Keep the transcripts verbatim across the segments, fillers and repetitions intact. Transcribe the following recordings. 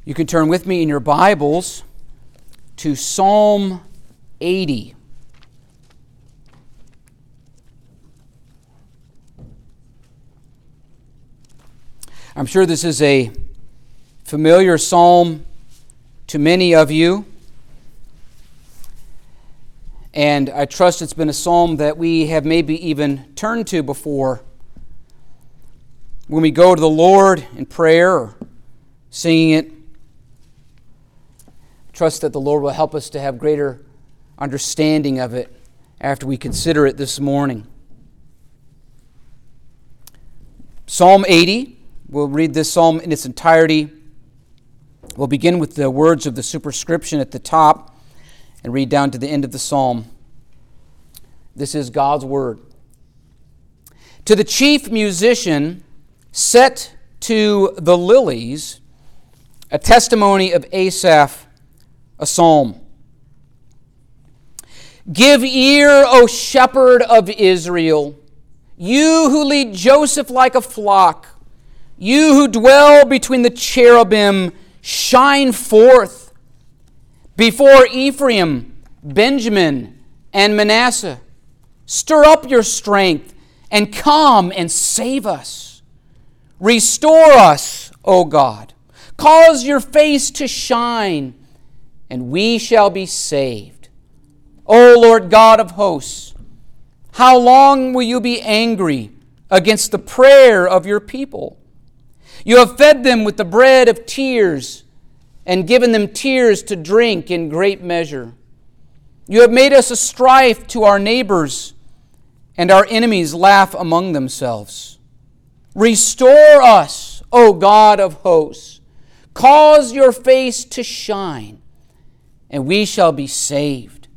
You can turn with me in your Bibles to Psalm eighty. I'm sure this is a familiar psalm to many of you, and I trust it's been a psalm that we have maybe even turned to before when we go to the Lord in prayer or singing it. Trust that the Lord will help us to have greater understanding of it after we consider it this morning. Psalm eighty, we'll read this psalm in its entirety. We'll begin with the words of the superscription at the top and read down to the end of the psalm. This is God's word. To the chief musician, set to the lilies, a testimony of Asaph, a psalm. Give ear, O shepherd of Israel, you who lead Joseph like a flock, you who dwell between the cherubim, shine forth before Ephraim, Benjamin, and Manasseh. Stir up your strength and come and save us. Restore us, O God. Cause your face to shine, and we shall be saved. O Lord God of hosts, how long will you be angry against the prayer of your people? You have fed them with the bread of tears and given them tears to drink in great measure. You have made us a strife to our neighbors, and our enemies laugh among themselves. Restore us, O God of hosts. Cause your face to shine, and we shall be saved.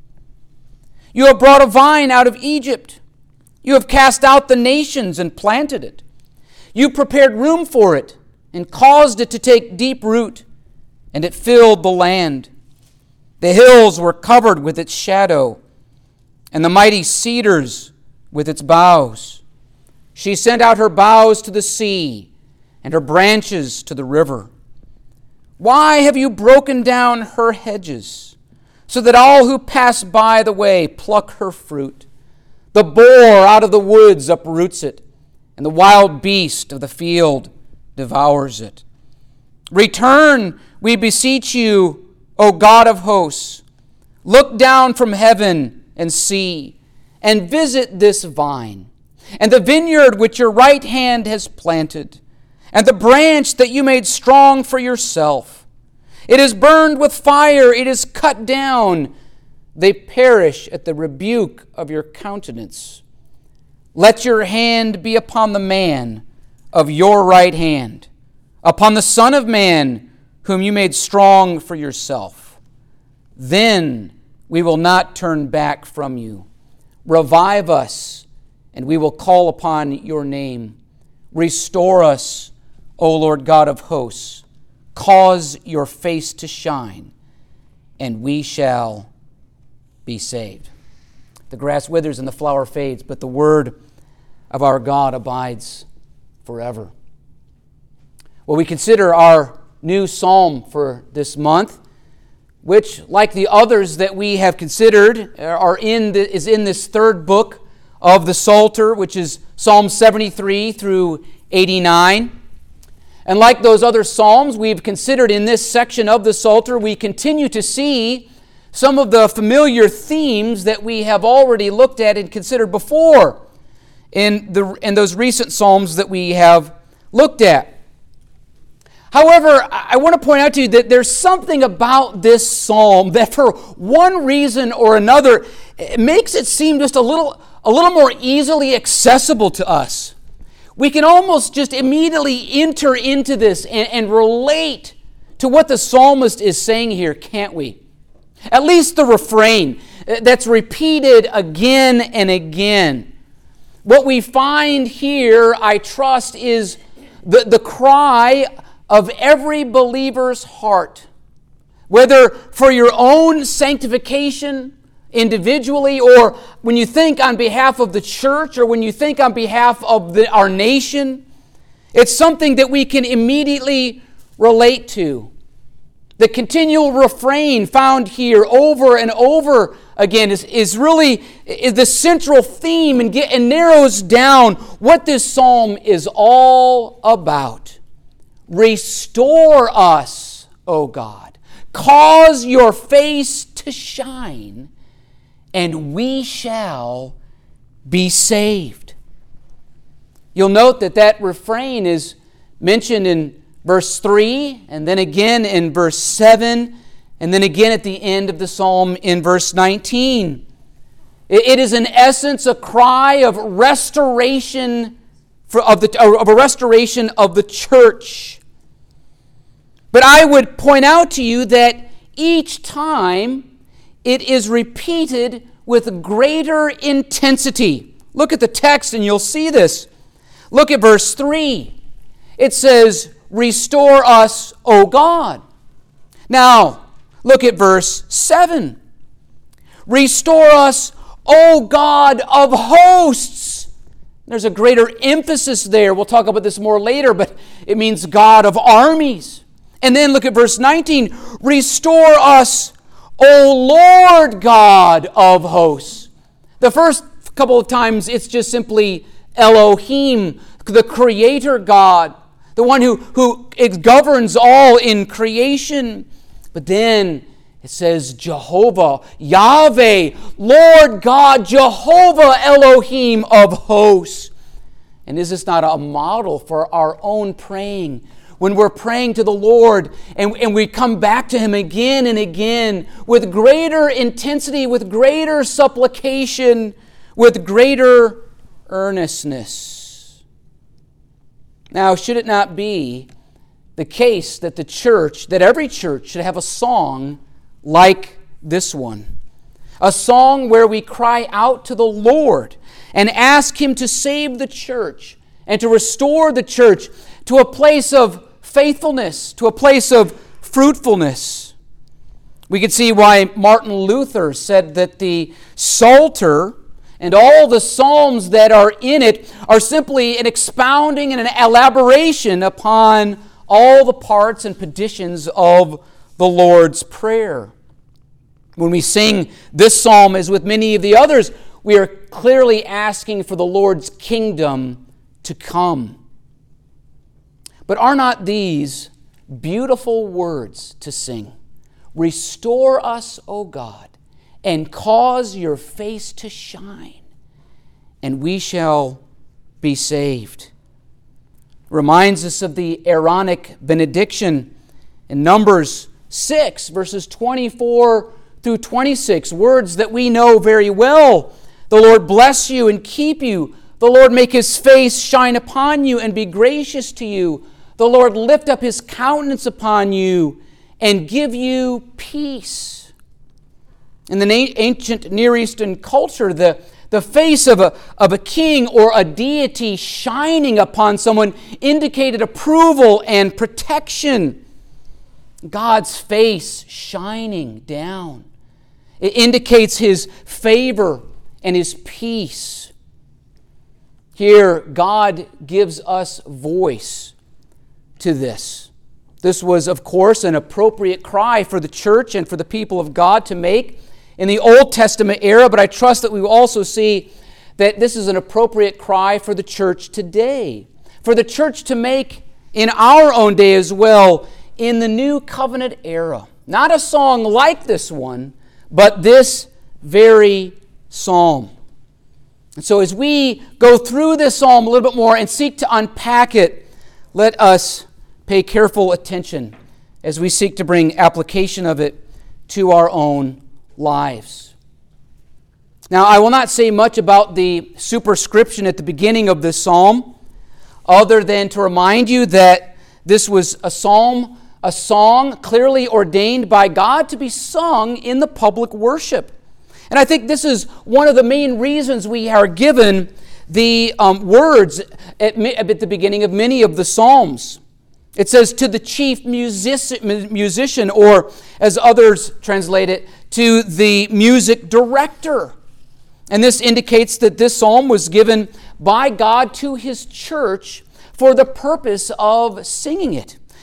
You have brought a vine out of Egypt. You have cast out the nations and planted it. You prepared room for it and caused it to take deep root, and it filled the land. The hills were covered with its shadow, and the mighty cedars with its boughs. She sent out her boughs to the sea, and her branches to the river. Why have you broken down her hedges, so that all who pass by the way pluck her fruit? The boar out of the woods uproots it, and the wild beast of the field devours it. Return, we beseech you, O God of hosts. Look down from heaven and see, and visit this vine, and the vineyard which your right hand has planted, and the branch that you made strong for yourself. It is burned with fire, it is cut down. They perish at the rebuke of your countenance. Let your hand be upon the man of your right hand, upon the Son of Man whom you made strong for yourself. Then we will not turn back from you. Revive us, and we will call upon your name. Restore us, O Lord God of hosts. Cause your face to shine, and we shall be saved. The grass withers and the flower fades, but the word of our God abides forever. Well, we consider our new psalm for this month, which, like the others that we have considered, are in the, is in this third book of the Psalter, which is Psalm seventy-three through eighty-nine. And like those other psalms we've considered in this section of the Psalter, we continue to see some of the familiar themes that we have already looked at and considered before in, the, in those recent psalms that we have looked at. However, I want to point out to you that there's something about this psalm that for one reason or another it makes it seem just a little, a little more easily accessible to us. We can almost just immediately enter into this and, and relate to what the psalmist is saying here, can't we? At least the refrain that's repeated again and again. What we find here, I trust, is the, the cry of every believer's heart, whether for your own sanctification individually, or when you think on behalf of the church, or when you think on behalf of the, our nation. It's something that we can immediately relate to. The continual refrain found here over and over again is, is really is the central theme and, get, and narrows down what this psalm is all about. Restore us, O God. Cause your face to shine, and we shall be saved. You'll note that that refrain is mentioned in verse three, and then again in verse seven, and then again at the end of the psalm in verse nineteen. It is in essence a cry of restoration for, of, the, of a restoration of the church. But I would point out to you that each time it is repeated with greater intensity. Look at the text and you'll see this. Look at verse three. It says, "Restore us, O God." Now, look at verse seven. "Restore us, O God of hosts." There's a greater emphasis there. We'll talk about this more later, but it means God of armies. And then look at verse nineteen. "Restore us, O Lord God of hosts." The first couple of times it's just simply Elohim, the Creator God, the one who, who governs all in creation. But then it says Jehovah, Yahweh, Lord God, Jehovah Elohim of hosts. And is this not a model for our own praying? When we're praying to the Lord and, and we come back to Him again and again with greater intensity, with greater supplication, with greater earnestness. Now, should it not be the case that the church, that every church should have a song like this one? A song where we cry out to the Lord and ask Him to save the church and to restore the church to a place of faithfulness, to a place of fruitfulness. We can see why Martin Luther said that the Psalter and all the psalms that are in it are simply an expounding and an elaboration upon all the parts and petitions of the Lord's Prayer. When we sing this psalm, as with many of the others, we are clearly asking for the Lord's kingdom to come. But are not these beautiful words to sing? Restore us, O God, and cause your face to shine, and we shall be saved. Reminds us of the Aaronic benediction in Numbers six, verses twenty-four through twenty-six, words that we know very well. The Lord bless you and keep you. The Lord make His face shine upon you and be gracious to you. The Lord lift up His countenance upon you and give you peace. In the ancient Near Eastern culture, the, the face of a, of a king or a deity shining upon someone indicated approval and protection. God's face shining down. It indicates His favor and His peace. Here, God gives us voice to this. This was, of course, an appropriate cry for the church and for the people of God to make in the Old Testament era, but I trust that we will also see that this is an appropriate cry for the church today, for the church to make in our own day as well in the New Covenant era. Not a song like this one, but this very psalm. And so as we go through this psalm a little bit more and seek to unpack it, let us pay careful attention as we seek to bring application of it to our own lives. Now, I will not say much about the superscription at the beginning of this psalm, other than to remind you that this was a psalm, a song clearly ordained by God to be sung in the public worship. And I think this is one of the main reasons we are given the um, words at, at the beginning of many of the psalms. It says, to the chief music, musician, or as others translate it, to the music director. And this indicates that this psalm was given by God to His church for the purpose of singing it.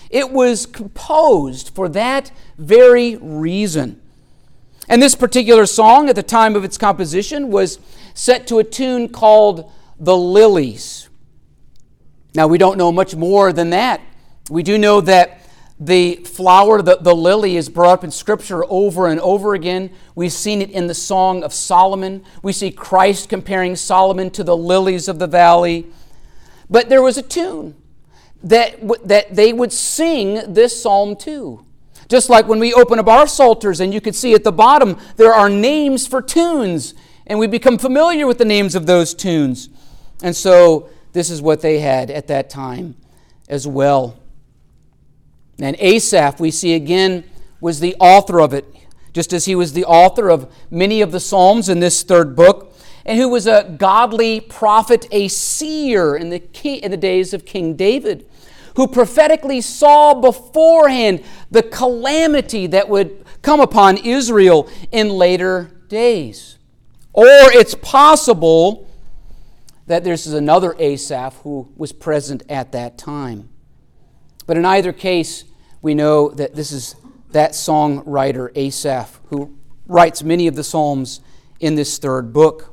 It was composed for that very reason. And this particular song, at the time of its composition, was set to a tune called The Lilies. Now, we don't know much more than that. We do know that the flower, the, the lily, is brought up in Scripture over and over again. We've seen it in the Song of Solomon. We see Christ comparing Solomon to the lilies of the valley. But there was a tune that, that they would sing this psalm to. Just like when we open up our psalters and you can see at the bottom there are names for tunes, and we become familiar with the names of those tunes. And so this is what they had at that time as well. And Asaph, we see again, was the author of it, just as he was the author of many of the Psalms in this third book, and who was a godly prophet, a seer in the, king, in the days of King David, who prophetically saw beforehand the calamity that would come upon Israel in later days. Or it's possible that this is another Asaph who was present at that time. But in either case, we know that this is that songwriter, Asaph, who writes many of the Psalms in this third book.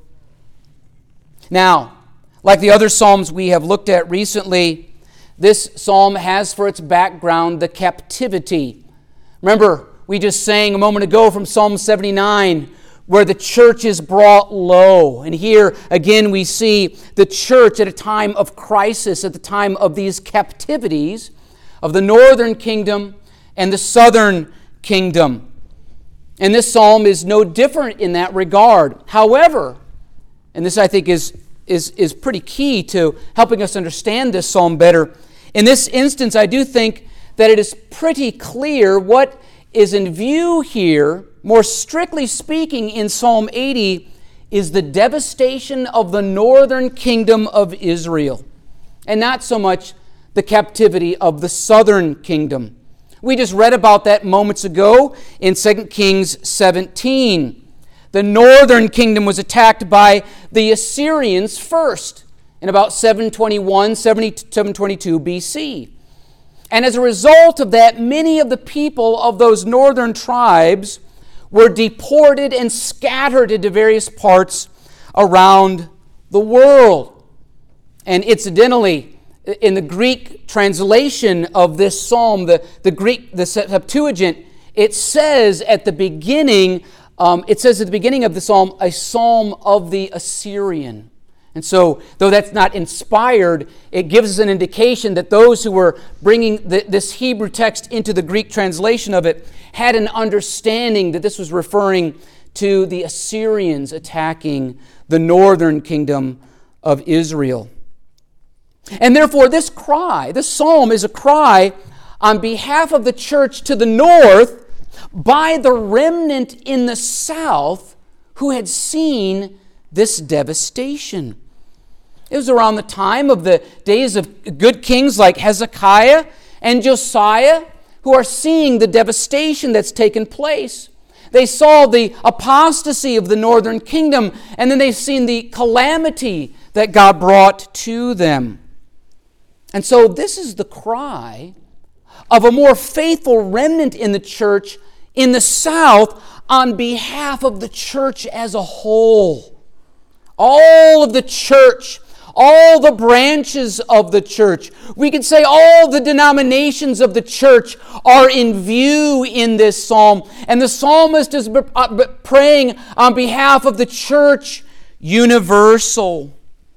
Now, like the other Psalms we have looked at recently, this psalm has for its background the captivity. Remember, we just sang a moment ago from Psalm seventy-nine, where the church is brought low. And here, again, we see the church at a time of crisis, at the time of these captivities of the northern kingdom and the southern kingdom. And this psalm is no different in that regard. However, and this I think is, is, is pretty key to helping us understand this psalm better, in this instance I do think that it is pretty clear what is in view here, more strictly speaking, in Psalm eighty, is the devastation of the northern kingdom of Israel, and not so much the captivity of the southern kingdom. We just read about that moments ago in Second Kings seventeen. The northern kingdom was attacked by the Assyrians first in about seven twenty-one, seven twenty-two B C. And as a result of that, many of the people of those northern tribes were deported and scattered into various parts around the world. And incidentally, in the Greek translation of this psalm, the, the Greek, the Septuagint, it says at the beginning, um, it says at the beginning of the psalm, a psalm of the Assyrian. And so, though that's not inspired, it gives us an indication that those who were bringing the, this Hebrew text into the Greek translation of it had an understanding that this was referring to the Assyrians attacking the northern kingdom of Israel. And therefore, this cry, this psalm is a cry on behalf of the church to the north by the remnant in the south who had seen this devastation. It was around the time of the days of good kings like Hezekiah and Josiah who are seeing the devastation that's taken place. They saw the apostasy of the northern kingdom, and then they've seen the calamity that God brought to them. And so this is the cry of a more faithful remnant in the church in the south on behalf of the church as a whole. All of the church, all the branches of the church, we could say all the denominations of the church are in view in this psalm. And the psalmist is praying on behalf of the church universal.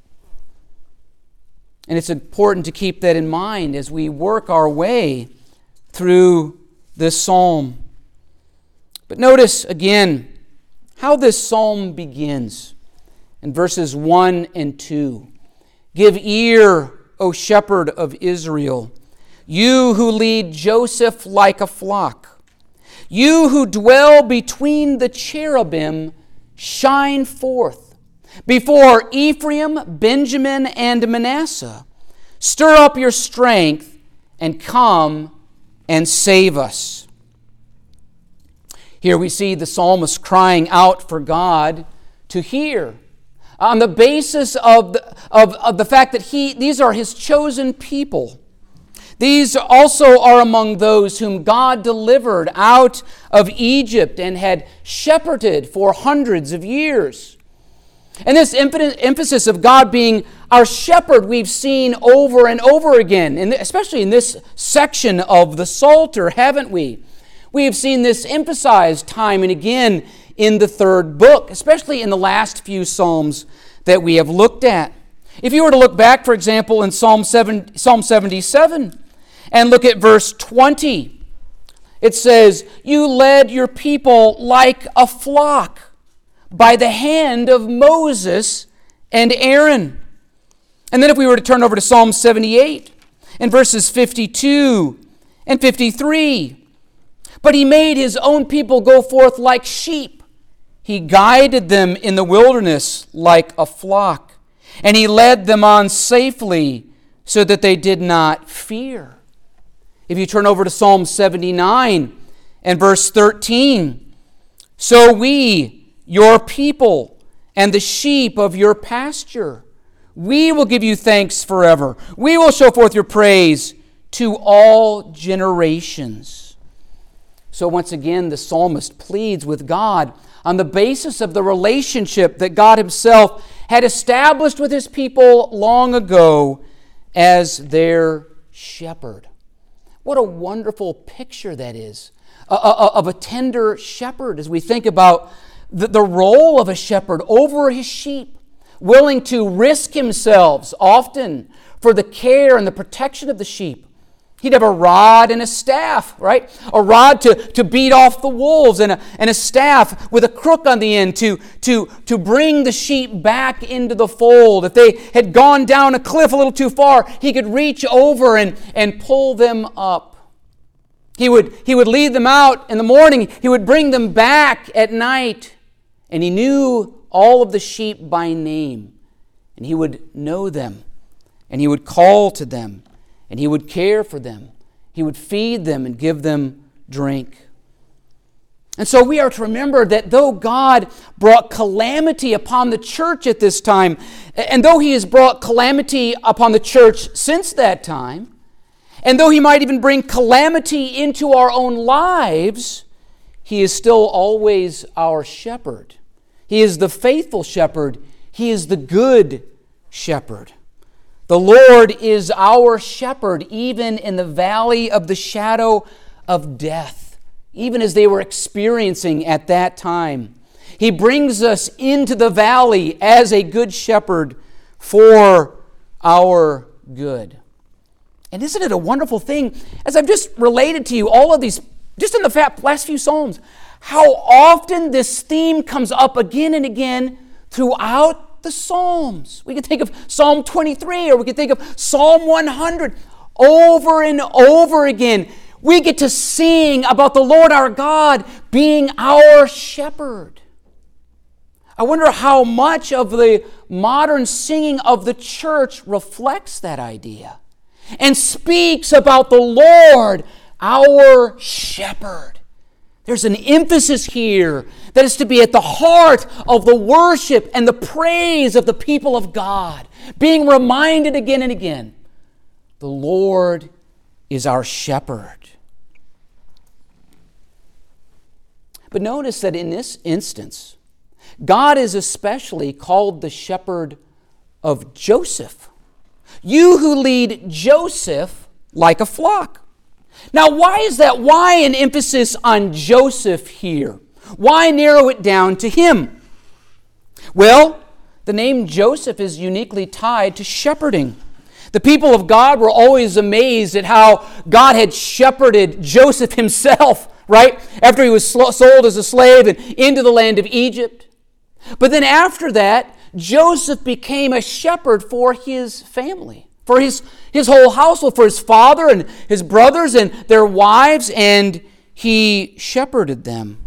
And it's important to keep that in mind as we work our way through this psalm. But notice again how this psalm begins in verses one and two. Give ear, O shepherd of Israel, you who lead Joseph like a flock. You who dwell between the cherubim, shine forth. Before Ephraim, Benjamin, and Manasseh, stir up your strength and come and save us. Here we see the psalmist crying out for God to hear on the basis of the, of, of the fact that he, these are his chosen people. These also are among those whom God delivered out of Egypt and had shepherded for hundreds of years. And this emphasis of God being our shepherd we've seen over and over again, and especially in this section of the Psalter, haven't we? We have seen this emphasized time and again in the third book, especially in the last few Psalms that we have looked at. If you were to look back, for example, in Psalm seven, Psalm seventy-seven, and look at verse twenty, it says, "You led your people like a flock by the hand of Moses and Aaron." And then if we were to turn over to Psalm seventy-eight, and verses fifty-two and fifty-three, "But he made his own people go forth like sheep. He guided them in the wilderness like a flock, and he led them on safely so that they did not fear." If you turn over to Psalm seventy-nine and verse thirteen, "So we, your people, and the sheep of your pasture, we will give you thanks forever. We will show forth your praise to all generations." So once again, the psalmist pleads with God on the basis of the relationship that God himself had established with his people long ago as their shepherd. What a wonderful picture that is of a tender shepherd as we think about the role of a shepherd over his sheep, willing to risk himself often for the care and the protection of the sheep. He'd have a rod and a staff, right? A rod to, to beat off the wolves, and a, and a staff with a crook on the end to, to, to bring the sheep back into the fold. If they had gone down a cliff a little too far, he could reach over and, and pull them up. He would, he would lead them out in the morning. He would bring them back at night. And he knew all of the sheep by name. And he would know them. And he would call to them. And he would care for them. He would feed them and give them drink. And so we are to remember that though God brought calamity upon the church at this time, and though he has brought calamity upon the church since that time, and though he might even bring calamity into our own lives, he is still always our shepherd. He is the faithful shepherd. He is the good shepherd. The Lord is our shepherd, even in the valley of the shadow of death, even as they were experiencing at that time. He brings us into the valley as a good shepherd for our good. And isn't it a wonderful thing, as I've just related to you all of these, just in the last few Psalms, how often this theme comes up again and again throughout the Psalms. We can think of Psalm twenty-three, or we can think of Psalm one hundred. Over and over again, we get to sing about the Lord our God being our shepherd. I wonder how much of the modern singing of the church reflects that idea and speaks about the Lord, our shepherd. There's an emphasis here that is to be at the heart of the worship and the praise of the people of God, being reminded again and again, the Lord is our shepherd. But notice that in this instance, God is especially called the shepherd of Joseph. You who lead Joseph like a flock. Now, why is that? Why an emphasis on Joseph here? Why narrow it down to him? Well, the name Joseph is uniquely tied to shepherding. The people of God were always amazed at how God had shepherded Joseph himself, right? After he was sold as a slave and into the land of Egypt. But then after that, Joseph became a shepherd for his family, for his, his whole household, for his father and his brothers and their wives, and he shepherded them.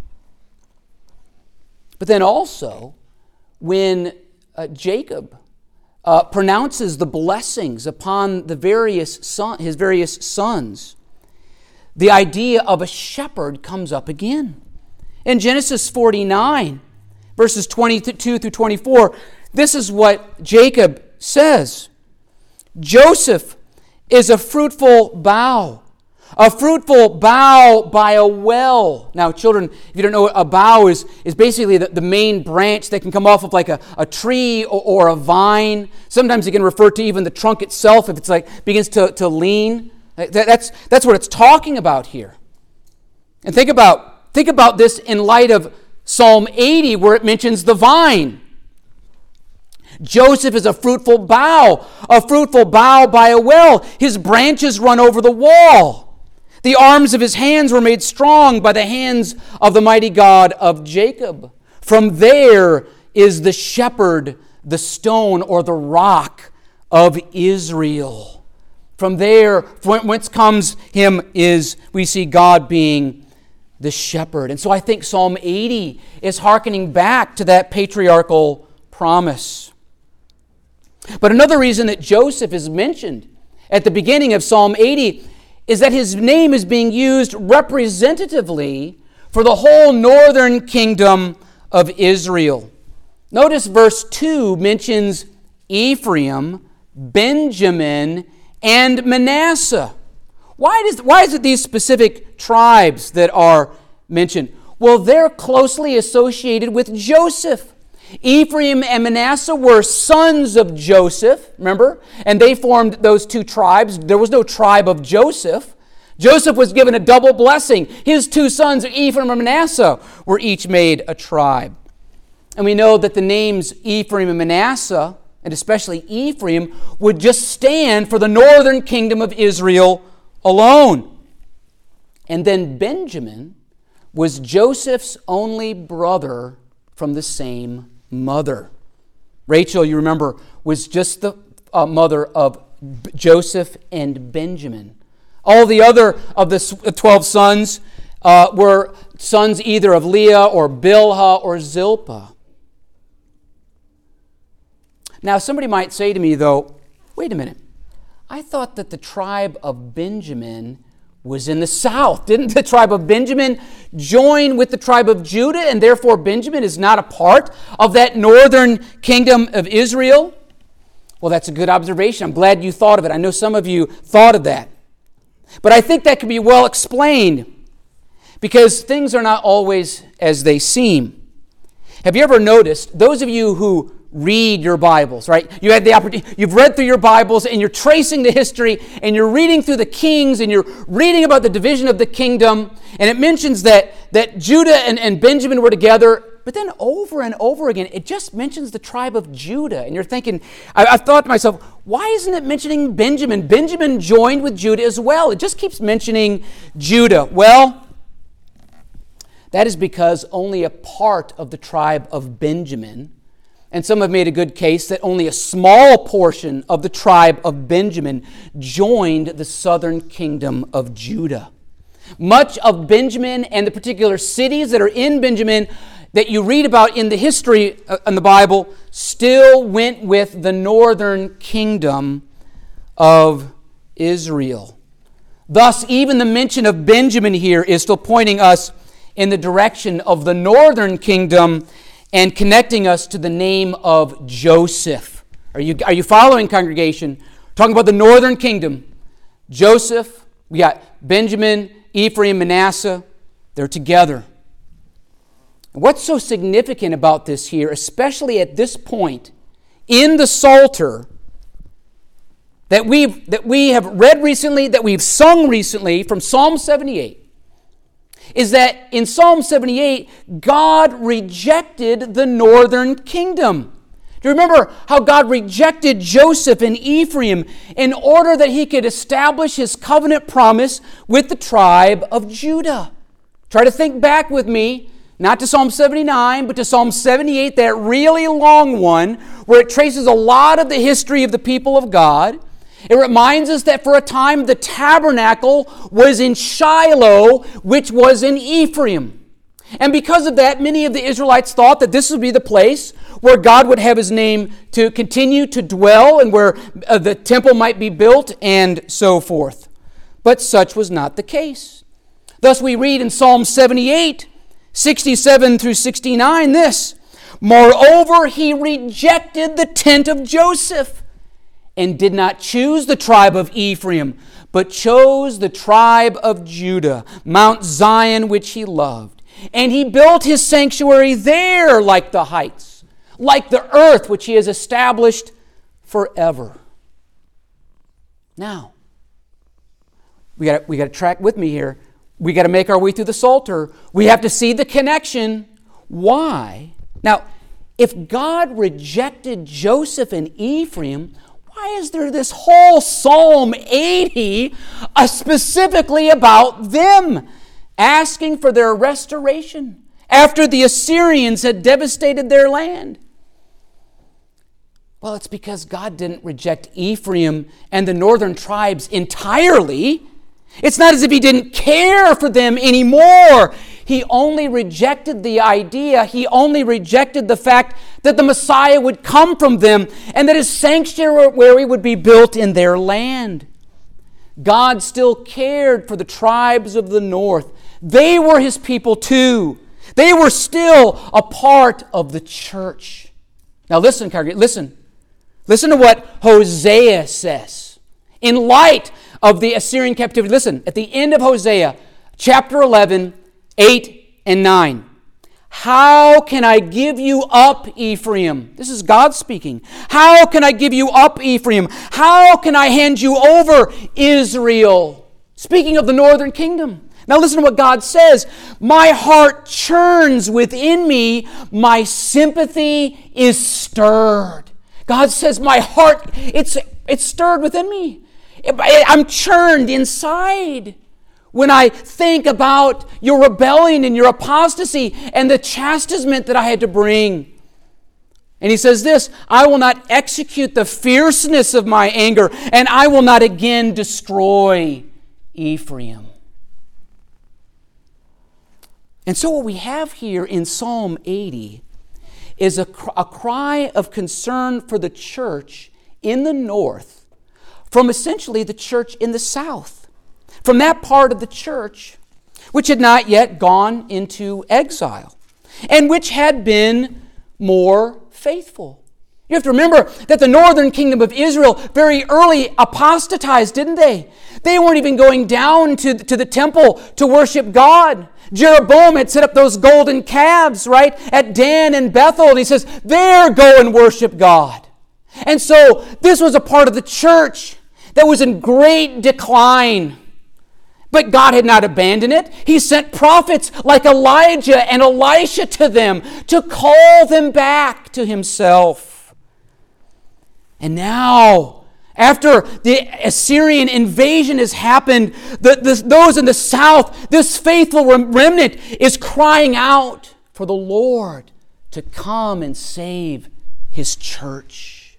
But then also, when uh, Jacob uh, pronounces the blessings upon the various son, his various sons, the idea of a shepherd comes up again. In Genesis forty-nine, verses twenty-two through twenty-four, this is what Jacob says. Joseph is a fruitful bough. A fruitful bough by a well. Now, children, if you don't know, a bough is, is basically the, the main branch that can come off of like a, a tree or, or a vine. Sometimes you can refer to even the trunk itself if it's like begins to, to lean. That, that's, that's what it's talking about here. And think about, think about this in light of Psalm eighty, where it mentions the vine. Joseph is a fruitful bough, a fruitful bough by a well. His branches run over the wall. The arms of his hands were made strong by the hands of the mighty God of Jacob. From there is the shepherd, the stone or the rock of Israel. From there, whence comes him, is we see God being the shepherd. And so I think Psalm eighty is hearkening back to that patriarchal promise. But another reason that Joseph is mentioned at the beginning of Psalm eighty is that his name is being used representatively for the whole northern kingdom of Israel. Notice verse two mentions Ephraim, Benjamin, and Manasseh. Why, does, why is it these specific tribes that are mentioned? Well, they're closely associated with Joseph. Ephraim and Manasseh were sons of Joseph, remember? And they formed those two tribes. There was no tribe of Joseph. Joseph was given a double blessing. His two sons, Ephraim and Manasseh, were each made a tribe. And we know that the names Ephraim and Manasseh, and especially Ephraim, would just stand for the northern kingdom of Israel alone. And then Benjamin was Joseph's only brother from the same mother. Rachel, you remember, was just the uh, mother of B- Joseph and Benjamin. All the other of the twelve sons uh, were sons either of Leah or Bilhah or Zilpah. Now, somebody might say to me, though, wait a minute. I thought that the tribe of Benjamin was in the south. Didn't the tribe of Benjamin join with the tribe of Judah, and therefore Benjamin is not a part of that northern kingdom of Israel? Well, that's a good observation. I'm glad you thought of it. I know some of you thought of that. But I think that can be well explained because things are not always as they seem. Have you ever noticed, those of you who read your Bibles, right? You had the opportunity, you've read through your Bibles and you're tracing the history and you're reading through the kings and you're reading about the division of the kingdom, and it mentions that, that Judah and, and Benjamin were together, but then over and over again, it just mentions the tribe of Judah. And you're thinking, I, I thought to myself, why isn't it mentioning Benjamin? Benjamin joined with Judah as well. It just keeps mentioning Judah. Well, that is because only a part of the tribe of Benjamin, and some have made a good case that only a small portion of the tribe of Benjamin joined the southern kingdom of Judah. Much of Benjamin and the particular cities that are in Benjamin that you read about in the history in the Bible still went with the northern kingdom of Israel. Thus, even the mention of Benjamin here is still pointing us in the direction of the northern kingdom and connecting us to the name of Joseph. Are you, are you following, congregation? Talking about the northern kingdom. Joseph, we got Benjamin, Ephraim, Manasseh. They're together. What's so significant about this here, especially at this point in the Psalter that we've that we have read recently, that we've sung recently from Psalm seventy-eight, is that in Psalm seventy-eight, God rejected the northern kingdom. Do you remember how God rejected Joseph and Ephraim in order that he could establish his covenant promise with the tribe of Judah? Try to think back with me, not to Psalm seventy-nine, but to Psalm seventy-eight, that really long one, where it traces a lot of the history of the people of God. It reminds us that for a time the tabernacle was in Shiloh, which was in Ephraim. And because of that, many of the Israelites thought that this would be the place where God would have his name to continue to dwell and where uh, the temple might be built and so forth. But such was not the case. Thus we read in Psalm seventy-eight, sixty-seven through sixty-nine this: "Moreover, he rejected the tent of Joseph, and did not choose the tribe of Ephraim, but chose the tribe of Judah, Mount Zion, which he loved. And he built his sanctuary there like the heights, like the earth which he has established forever. Now, we got we got to track with me here. We got to make our way through the Psalter. We have to see the connection. Why? Now, if God rejected Joseph and Ephraim, why is there this whole Psalm eighty uh, specifically about them, asking for their restoration after the Assyrians had devastated their land? Well, it's because God didn't reject Ephraim and the northern tribes entirely. It's not as if he didn't care for them anymore. He only rejected the idea, he only rejected the fact that the Messiah would come from them and that his sanctuary would be built in their land. God still cared for the tribes of the north. They were his people too. They were still a part of the church. Now listen, congregation, listen. Listen to what Hosea says. In light of the Assyrian captivity, listen, at the end of Hosea, chapter eleven, eight and nine. How can I give you up, Ephraim? This is God speaking. How can I give you up, Ephraim? How can I hand you over, Israel? Speaking of the northern kingdom. Now listen to what God says. My heart churns within me. My sympathy is stirred. God says, my heart, it's, it's stirred within me. I'm churned inside when I think about your rebellion and your apostasy and the chastisement that I had to bring. And he says this, I will not execute the fierceness of my anger, and I will not again destroy Ephraim. And so what we have here in Psalm eighty is a, a cry of concern for the church in the north from essentially the church in the south, from that part of the church which had not yet gone into exile and which had been more faithful. You have to remember that the northern kingdom of Israel very early apostatized, didn't they? They weren't even going down to, to the temple to worship God. Jeroboam had set up those golden calves, right, at Dan and Bethel, and he says, there, go and worship God. And so this was a part of the church that was in great decline. But God had not abandoned it. He sent prophets like Elijah and Elisha to them to call them back to himself. And now, after the Assyrian invasion has happened, the, the, those in the south, this faithful remnant is crying out for the Lord to come and save his church.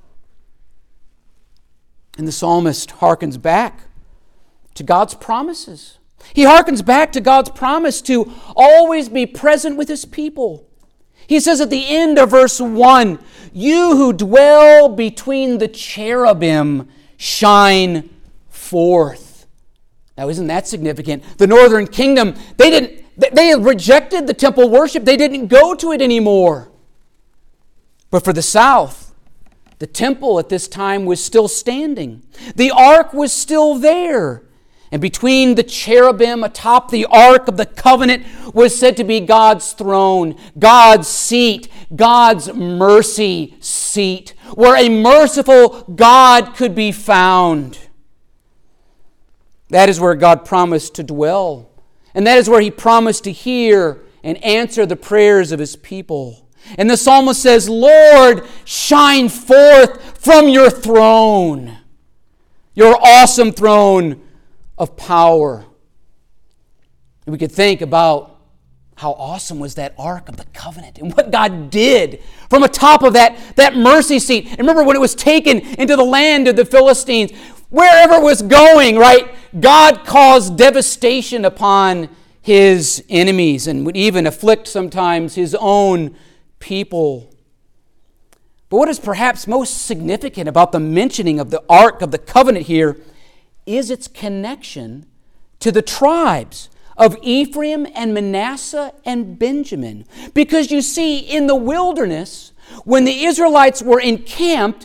And the psalmist hearkens back to God's promises. He hearkens back to God's promise to always be present with his people. He says at the end of verse one, you who dwell between the cherubim shine forth. Now, isn't that significant? The northern kingdom, they didn't, they rejected the temple worship. They didn't go to it anymore. But for the south, the temple at this time was still standing. The ark was still there. And between the cherubim atop the Ark of the Covenant was said to be God's throne, God's seat, God's mercy seat, where a merciful God could be found. That is where God promised to dwell. And that is where he promised to hear and answer the prayers of his people. And the psalmist says, Lord, shine forth from your throne, your awesome throne of power. And we could think about how awesome was that Ark of the Covenant and what God did from atop of that, that mercy seat. And remember when it was taken into the land of the Philistines, wherever it was going, right? God caused devastation upon his enemies and would even afflict sometimes his own people. But what is perhaps most significant about the mentioning of the Ark of the Covenant here is its connection to the tribes of Ephraim and Manasseh and Benjamin. Because you see, in the wilderness, when the Israelites were encamped,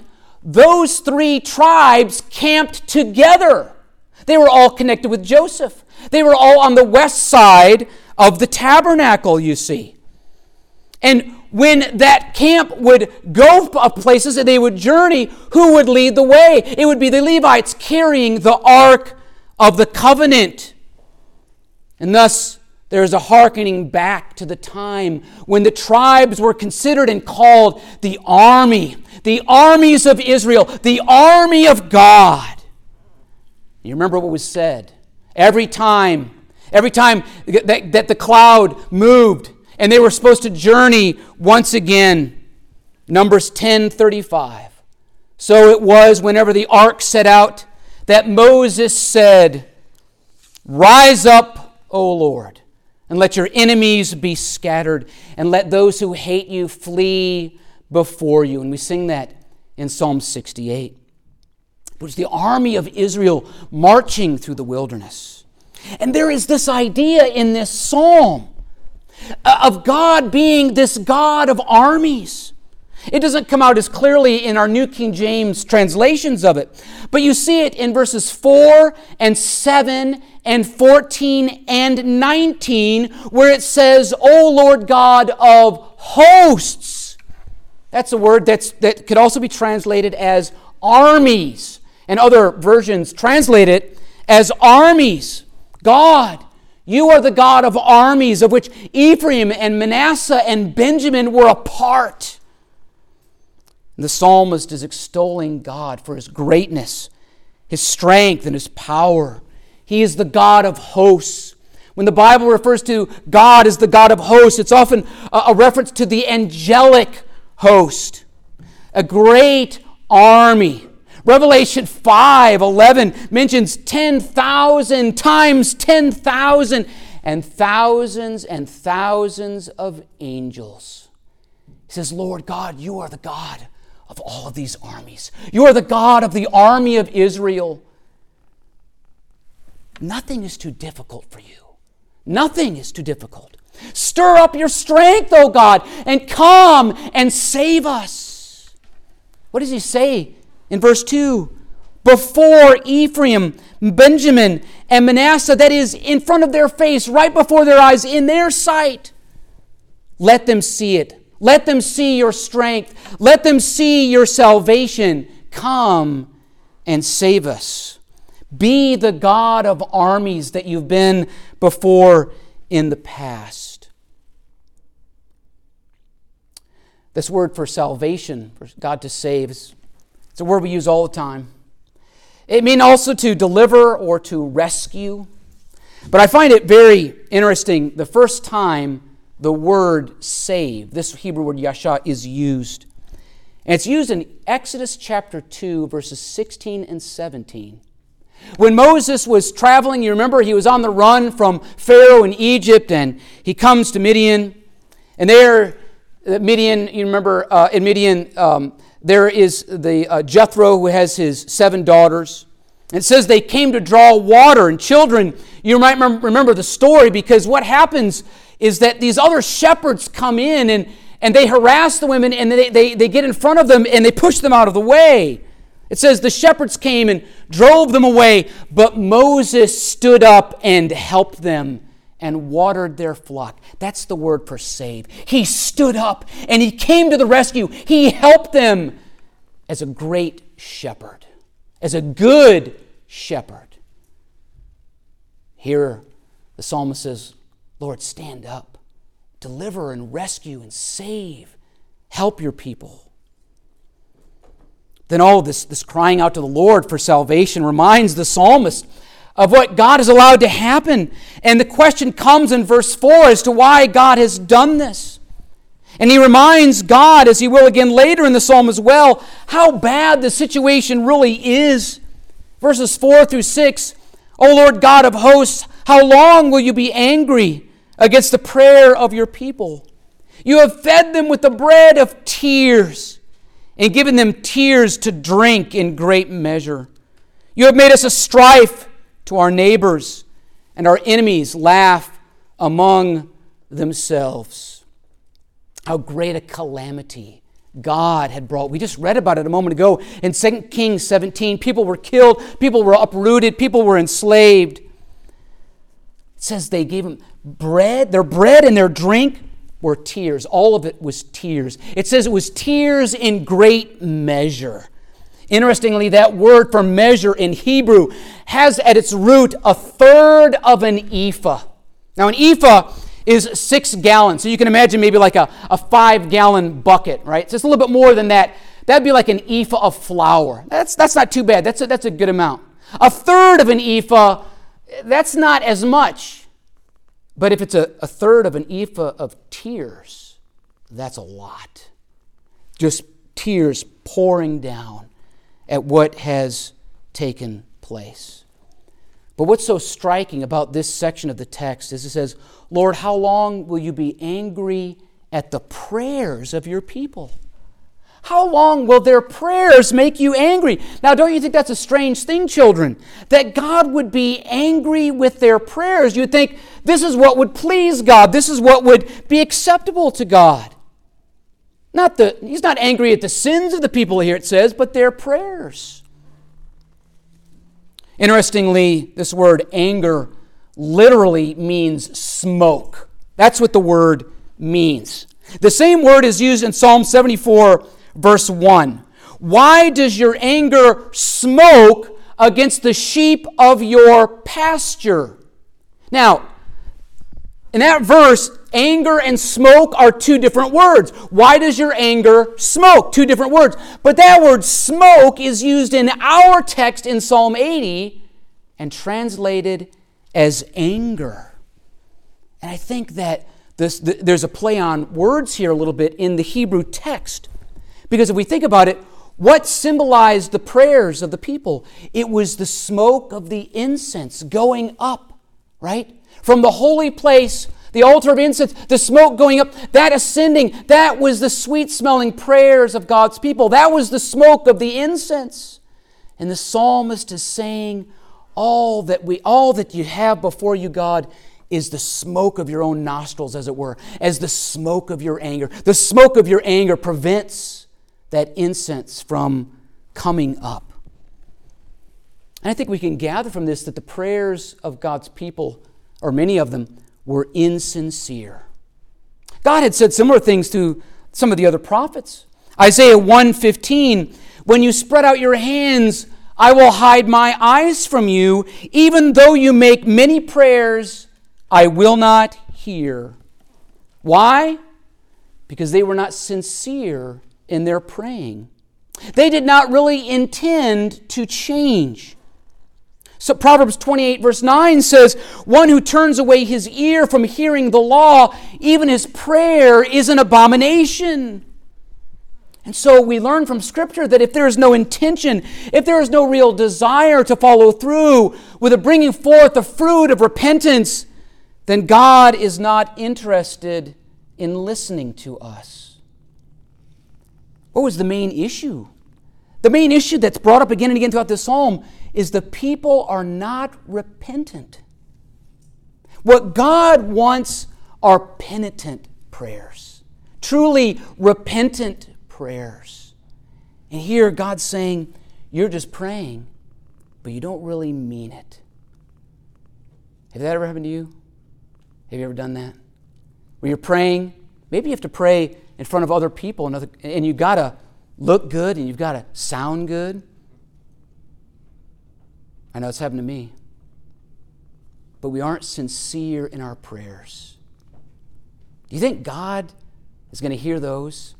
those three tribes camped together. They were all connected with Joseph. They were all on the west side of the tabernacle, you see. And when that camp would go places and they would journey, who would lead the way? It would be the Levites carrying the Ark of the Covenant. And thus, there is a hearkening back to the time when the tribes were considered and called the army, the armies of Israel, the army of God. You remember what was said? Every time, every time that, that the cloud moved and they were supposed to journey once again. Numbers ten thirty-five. So it was whenever the ark set out that Moses said, "Rise up, O Lord, and let your enemies be scattered, and let those who hate you flee before you." And we sing that in Psalm sixty-eight. It was the army of Israel marching through the wilderness. And there is this idea in this psalm of God being this God of armies. It doesn't come out as clearly in our New King James translations of it, but you see it in verses four and seven and fourteen and nineteen, where it says, "O Lord God of hosts." That's a word that's, that could also be translated as armies, and other versions translate it as armies. God, you are the God of armies, of which Ephraim and Manasseh and Benjamin were a part. The psalmist is extolling God for His greatness, His strength, and His power. He is the God of hosts. When the Bible refers to God as the God of hosts, it's often a reference to the angelic host, a great army. Revelation five eleven mentions ten thousand times ten thousand and thousands and thousands of angels. He says, "Lord God, you are the God of all of these armies. You are the God of the army of Israel." Nothing is too difficult for you. Nothing is too difficult. Stir up your strength, O God, and come and save us. What does he say in verse two? Before Ephraim, Benjamin, and Manasseh, that is in front of their face, right before their eyes, in their sight. Let them see it. Let them see your strength. Let them see your salvation. Come and save us. Be the God of armies that you've been before in the past. This word for salvation, for God to save, it's a word we use all the time. It means also to deliver or to rescue. But I find it very interesting the first time the word save, this Hebrew word yasha, is used. And it's used in Exodus chapter two, verses sixteen and seventeen. When Moses was traveling, you remember he was on the run from Pharaoh in Egypt, and he comes to Midian. And there, Midian, you remember uh, in Midian, um, there is the uh, Jethro who has his seven daughters. And it says they came to draw water. And children, you might remember the story, because what happens is that these other shepherds come in and, and they harass the women, and they, they, they get in front of them and they push them out of the way. It says the shepherds came and drove them away, but Moses stood up and helped them and watered their flock. That's the word for save. He stood up and he came to the rescue. He helped them as a great shepherd, as a good shepherd. Here the psalmist says, Lord, stand up, deliver and rescue and save. Help your people. Then all this, this crying out to the Lord for salvation reminds the psalmist of what God has allowed to happen. And the question comes in verse four as to why God has done this. And he reminds God, as he will again later in the psalm as well, how bad the situation really is. Verses four through six, O Lord God of hosts, how long will you be angry against the prayer of your people? You have fed them with the bread of tears and given them tears to drink in great measure. You have made us a strife to our neighbors, and our enemies laugh among themselves. How great a calamity God had brought. We just read about it a moment ago in Second Kings seventeen. People were killed, people were uprooted, people were enslaved. It says they gave them bread, their bread and their drink were tears. All of it was tears. It says it was tears in great measure. Interestingly, that word for measure in Hebrew has at its root a third of an ephah. Now, an ephah is six gallons. So you can imagine maybe like a, a five-gallon bucket, right? So it's a little bit more than that. That'd be like an ephah of flour. That's, that's not too bad. That's a, that's a good amount. A third of an ephah, that's not as much. But if it's a, a third of an ephah of tears, that's a lot. Just tears pouring down at what has taken place. But what's so striking about this section of the text is it says, Lord, how long will you be angry at the prayers of your people? How long will their prayers make you angry? Now, don't you think that's a strange thing, children? That God would be angry with their prayers. You'd think this is what would please God. This is what would be acceptable to God. Not the, he's not angry at the sins of the people here, it says, but their prayers. Interestingly, this word anger literally means smoke. That's what the word means. The same word is used in Psalm seventy-four, verse one. Why does your anger smoke against the sheep of your pasture? Now, in that verse, anger and smoke are two different words. Why does your anger smoke? Two different words. But that word smoke is used in our text in Psalm eighty and translated as anger. And I think that this, th- there's a play on words here a little bit in the Hebrew text. Because if we think about it, what symbolized the prayers of the people? It was the smoke of the incense going up, right? From the holy place, the altar of incense, the smoke going up, that ascending, that was the sweet-smelling prayers of God's people. That was the smoke of the incense. And the psalmist is saying, all that we, all that you have before you, God, is the smoke of your own nostrils, as it were, as the smoke of your anger. The smoke of your anger prevents that incense from coming up. And I think we can gather from this that the prayers of God's people, or many of them, were insincere. God had said similar things to some of the other prophets. Isaiah one fifteen, when you spread out your hands, I will hide my eyes from you. Even though you make many prayers, I will not hear. Why? Because they were not sincere in their praying. They did not really intend to change. So Proverbs twenty-eight verse nine says, one who turns away his ear from hearing the law, even his prayer is an abomination. And so we learn from Scripture that if there is no intention, if there is no real desire to follow through with a bringing forth the fruit of repentance, then God is not interested in listening to us. What was the main issue? The main issue that's brought up again and again throughout this psalm is the people are not repentant. What God wants are penitent prayers, truly repentant prayers. And here God's saying, you're just praying, but you don't really mean it. Have that ever happened to you? Have you ever done that? Where you're praying, maybe you have to pray in front of other people, and, other, and you've got to look good and you've got to sound good. I know it's happened to me. But we aren't sincere in our prayers. Do you think God is going to hear those?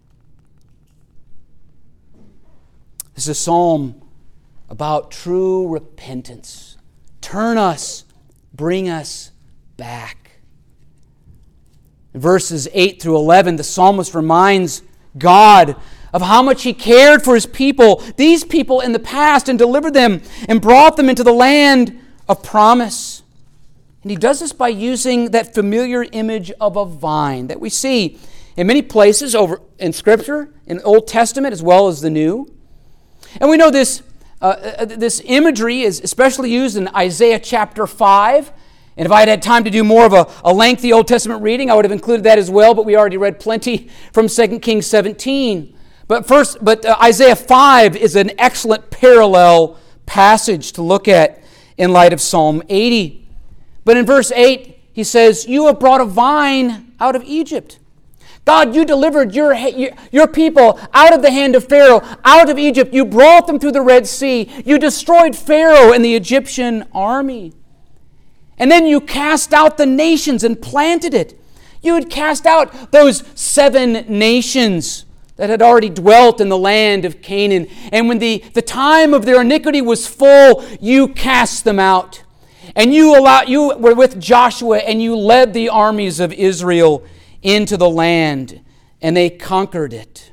This is a psalm about true repentance. Turn us, bring us back. In verses eight through eleven, the psalmist reminds God of how much He cared for His people, these people in the past, and delivered them and brought them into the land of promise. And He does this by using that familiar image of a vine that we see in many places over in Scripture, in the Old Testament as well as the New. And we know this, uh, this imagery is especially used in Isaiah chapter five. And if I had had time to do more of a, a lengthy Old Testament reading, I would have included that as well, but we already read plenty from Second Kings seventeen. But first, but uh, Isaiah five is an excellent parallel passage to look at in light of Psalm eighty. But in verse eight, he says, "You have brought a vine out of Egypt." God, you delivered your, your people out of the hand of Pharaoh, out of Egypt. You brought them through the Red Sea. You destroyed Pharaoh and the Egyptian army. And then you cast out the nations and planted it. You had cast out those seven nations that had already dwelt in the land of Canaan. And when the, the time of their iniquity was full, you cast them out. And you allowed, you were with Joshua, and you led the armies of Israel into the land, and they conquered it.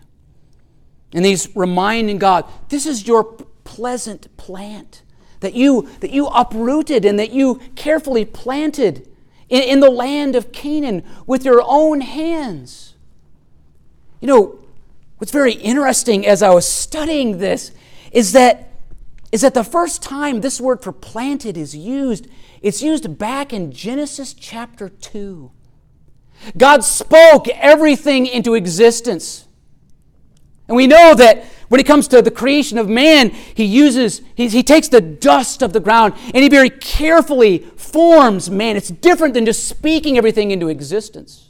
And he's reminding God, this is your pleasant plant that you, that you uprooted and that you carefully planted in, in the land of Canaan with your own hands. You know, what's very interesting as I was studying this is that, is that the first time this word for planted is used, it's used back in Genesis chapter two. God spoke everything into existence. And we know that when it comes to the creation of man, he uses, he, he takes the dust of the ground and he very carefully forms man. It's different than just speaking everything into existence.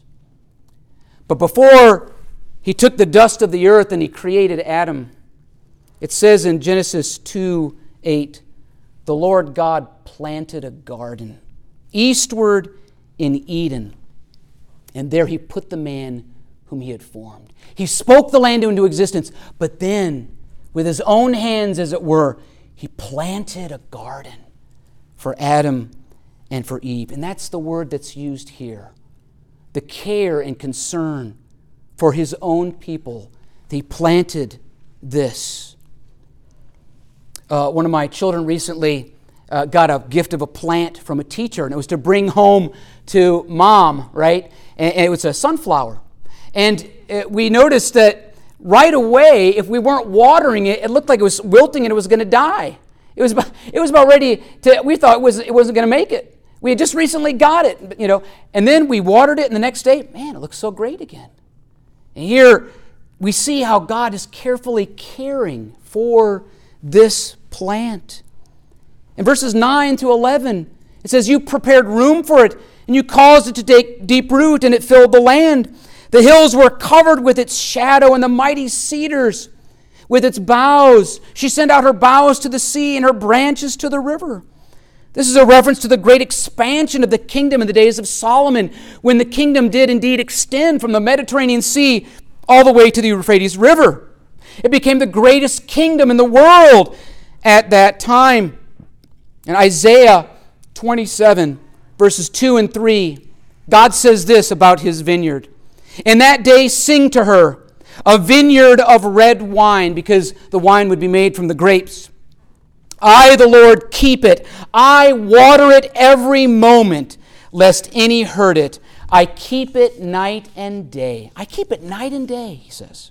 But before he took the dust of the earth and he created Adam, it says in Genesis two eight, the Lord God planted a garden eastward in Eden, and there he put the man whom he had formed. He spoke the land into existence, but then, with his own hands, as it were, he planted a garden for Adam and for Eve. And that's the word that's used here. The care and concern for his own people. He planted this. Uh, one of my children recently uh, got a gift of a plant from a teacher, and it was to bring home to mom, right? And, and it was a sunflower. And it, we noticed that right away, if we weren't watering it, it looked like it was wilting and it was going to die. It was about, it was about ready to, we thought it, was, it wasn't going to make it. We had just recently got it, you know, and then we watered it, and the next day, man, it looks so great again. And here we see how God is carefully caring for this plant. In verses nine to eleven, it says, you prepared room for it, and you caused it to take deep root, and it filled the land. The hills were covered with its shadow, and the mighty cedars with its boughs. She sent out her boughs to the sea and her branches to the river. This is a reference to the great expansion of the kingdom in the days of Solomon, when the kingdom did indeed extend from the Mediterranean Sea all the way to the Euphrates River. It became the greatest kingdom in the world at that time. In Isaiah twenty-seven, verses two and three, God says this about his vineyard. In that day sing to her, a vineyard of red wine, because the wine would be made from the grapes. I, the Lord, keep it. I water it every moment, lest any hurt it. I keep it night and day. I keep it night and day, he says.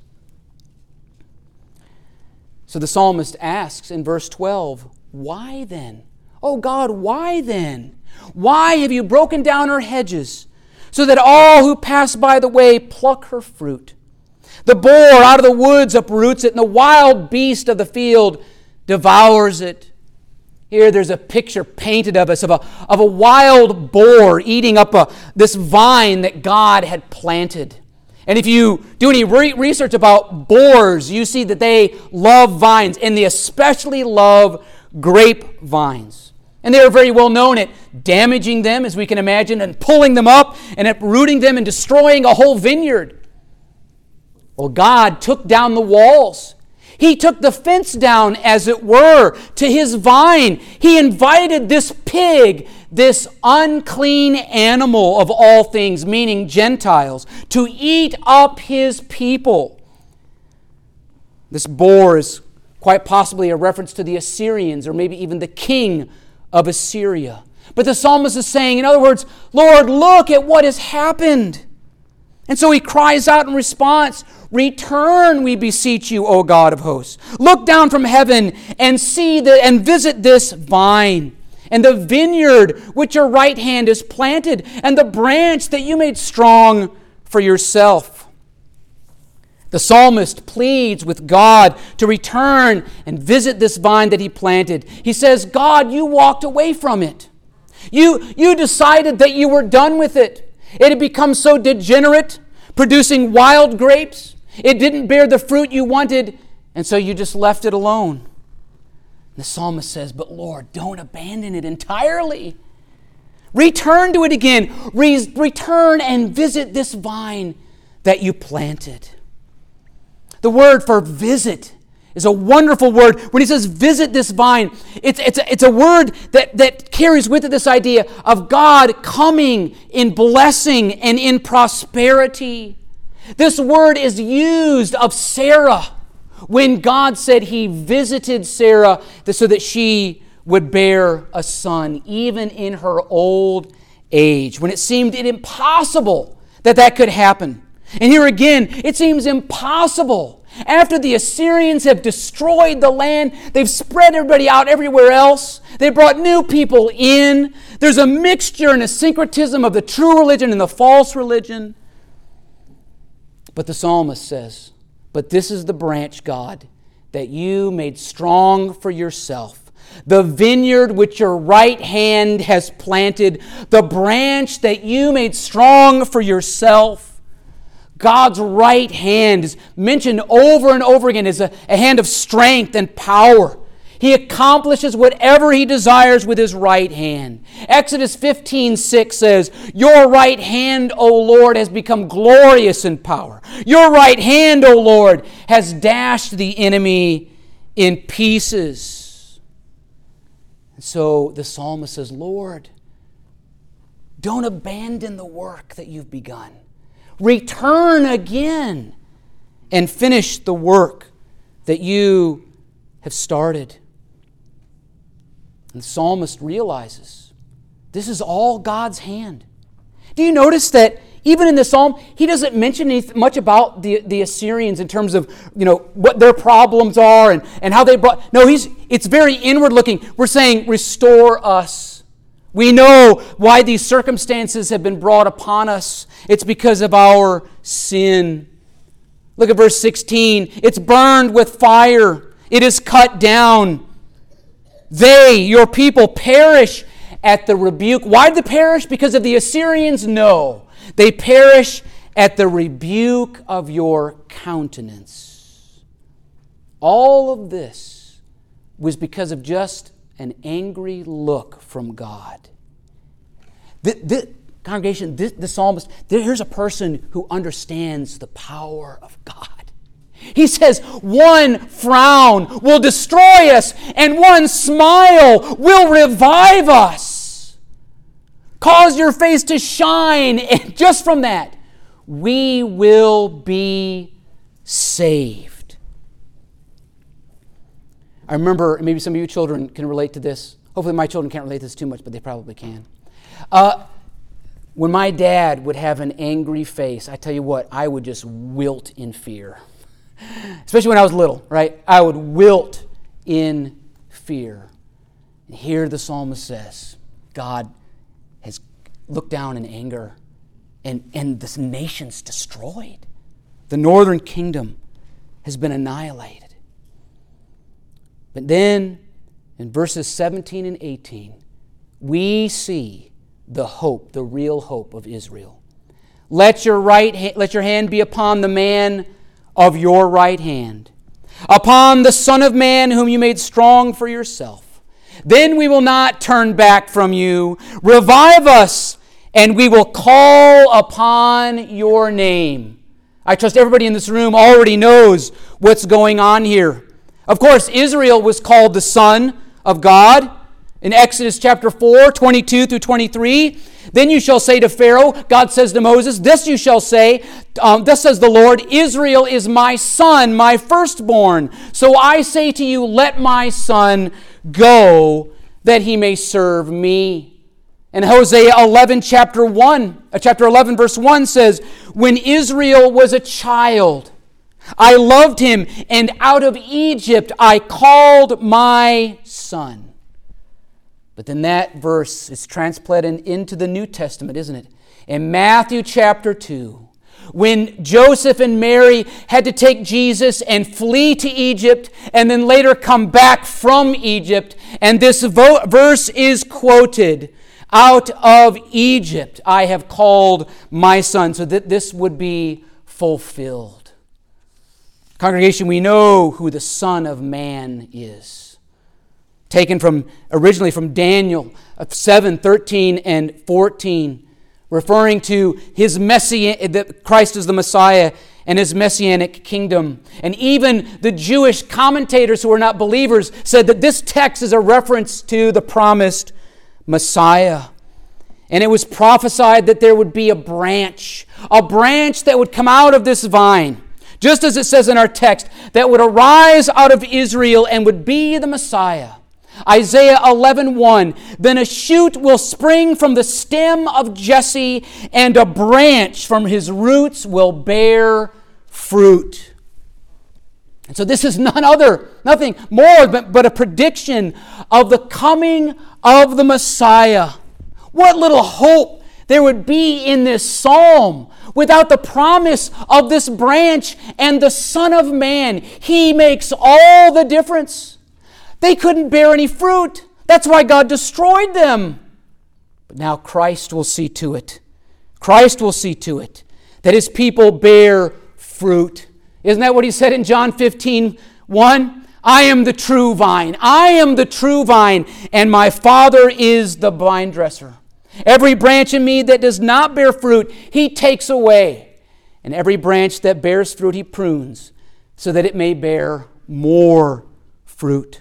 So the psalmist asks in verse twelve, why then? Oh God, why then? Why have you broken down her hedges, so that all who pass by the way pluck her fruit? The boar out of the woods uproots it, and the wild beast of the field devours it. Here there's a picture painted of us of a, of a wild boar eating up a, this vine that God had planted. And if you do any re- research about boars, you see that they love vines, and they especially love grapevines. And they are very well known at damaging them, as we can imagine, and pulling them up and uprooting them and destroying a whole vineyard. Well, God took down the walls. He took the fence down, as it were, to his vine. He invited this pig, this unclean animal of all things, meaning Gentiles, to eat up his people. This boar is quite possibly a reference to the Assyrians, or maybe even the king of Assyria. But the psalmist is saying, in other words, Lord, look at what has happened. And so he cries out in response, return, we beseech you, O God of hosts. Look down from heaven and see the, and visit this vine, and the vineyard which your right hand has planted, and the branch that you made strong for yourself. The psalmist pleads with God to return and visit this vine that he planted. He says, God, you walked away from it. You, you decided that you were done with it. It had become so degenerate, producing wild grapes. It didn't bear the fruit you wanted, and so you just left it alone. The psalmist says, but Lord, don't abandon it entirely. Return to it again. Re- return and visit this vine that you planted. The word for visit is a wonderful word. When he says visit this vine, it's, it's, a, it's a word that, that carries with it this idea of God coming in blessing and in prosperity. This word is used of Sarah when God said he visited Sarah so that she would bear a son, even in her old age, when it seemed impossible that that could happen. And here again, it seems impossible. After the Assyrians have destroyed the land, they've spread everybody out everywhere else. They brought new people in. There's a mixture and a syncretism of the true religion and the false religion. But the psalmist says, but this is the branch, God, that you made strong for yourself. The vineyard which your right hand has planted. The branch that you made strong for yourself. God's right hand is mentioned over and over again as a, a hand of strength and power. He accomplishes whatever he desires with his right hand. Exodus fifteen six says, your right hand, O Lord, has become glorious in power. Your right hand, O Lord, has dashed the enemy in pieces. And so the psalmist says, Lord, don't abandon the work that you've begun. Return again and finish the work that you have started. And the psalmist realizes this is all God's hand. Do you notice that even in the psalm, he doesn't mention anything, much about the, the Assyrians in terms of, you know, what their problems are and, and how they brought... No, he's it's very inward looking. We're saying, restore us. We know why these circumstances have been brought upon us. It's because of our sin. Look at verse sixteen. It's burned with fire. It is cut down. They, your people, perish at the rebuke. Why did they perish? Because of the Assyrians? No. They perish at the rebuke of your countenance. All of this was because of just an angry look from God. The, the congregation, this, the psalmist, here's a person who understands the power of God. He says, one frown will destroy us, and one smile will revive us. Cause your face to shine, and just from that, we will be saved. I remember, maybe some of you children can relate to this. Hopefully my children can't relate to this too much, but they probably can. Uh, when my dad would have an angry face, I tell you what, I would just wilt in fear. Especially when I was little, right? I would wilt in fear. And here the psalmist says, God has looked down in anger, and, and this nation's destroyed. The northern kingdom has been annihilated. But then, in verses seventeen and eighteen, we see the hope, the real hope of Israel. Let your right ha- let your hand be upon the man of your right hand, upon the Son of Man whom you made strong for yourself. Then we will not turn back from you. Revive us, and we will call upon your name. I trust everybody in this room already knows what's going on here. Of course, Israel was called the Son of God in Exodus chapter four, twenty-two through twenty-three. Then you shall say to Pharaoh, God says to Moses, this you shall say, um, thus says the Lord, Israel is my son, my firstborn. So I say to you, let my son go, that he may serve me. And Hosea eleven, chapter one, uh, chapter eleven, verse one says, when Israel was a child, I loved him, and out of Egypt I called my son. But then that verse is transplanted into the New Testament, isn't it? In Matthew chapter two, when Joseph and Mary had to take Jesus and flee to Egypt and then later come back from Egypt, and this vo- verse is quoted, "Out of Egypt I have called my son," so that this would be fulfilled. Congregation, we know who the Son of Man is. Taken from originally from Daniel seven, thirteen, and fourteen, referring to his messian, that Christ is the Messiah and his messianic kingdom. And even the Jewish commentators who were not believers said that this text is a reference to the promised Messiah. And it was prophesied that there would be a branch, a branch that would come out of this vine, just as it says in our text, that would arise out of Israel and would be the Messiah. Isaiah eleven one, "Then a shoot will spring from the stem of Jesse, and a branch from his roots will bear fruit." And so this is none other, nothing more but, but a prediction of the coming of the Messiah. What little hope there would be in this psalm without the promise of this branch and the Son of Man. He makes all the difference. They couldn't bear any fruit. That's why God destroyed them. But now Christ will see to it. Christ will see to it that his people bear fruit. Isn't that what he said in John fifteen one? "I am the true vine. I am the true vine, and my Father is the vine dresser. Every branch in me that does not bear fruit, he takes away. And every branch that bears fruit, he prunes, so that it may bear more fruit."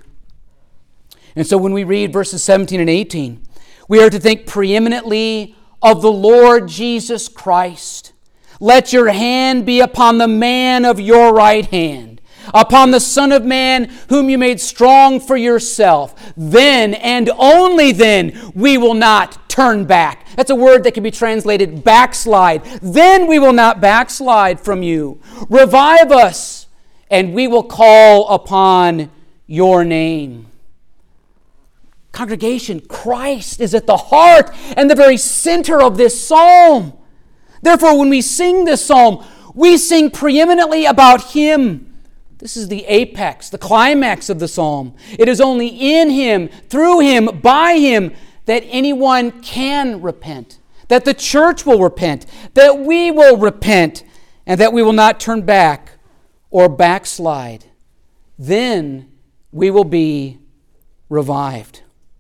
And so when we read verses seventeen and eighteen, we are to think preeminently of the Lord Jesus Christ. "Let your hand be upon the man of your right hand, upon the Son of Man whom you made strong for yourself. Then and only then we will not turn back." That's a word that can be translated backslide. "Then we will not backslide from you. Revive us, and we will call upon your name." Congregation, Christ is at the heart and the very center of this psalm. Therefore, when we sing this psalm, we sing preeminently about him. This is the apex, the climax of the psalm. It is only in him, through him, by him, that anyone can repent, that the church will repent, that we will repent, and that we will not turn back or backslide. Then we will be revived.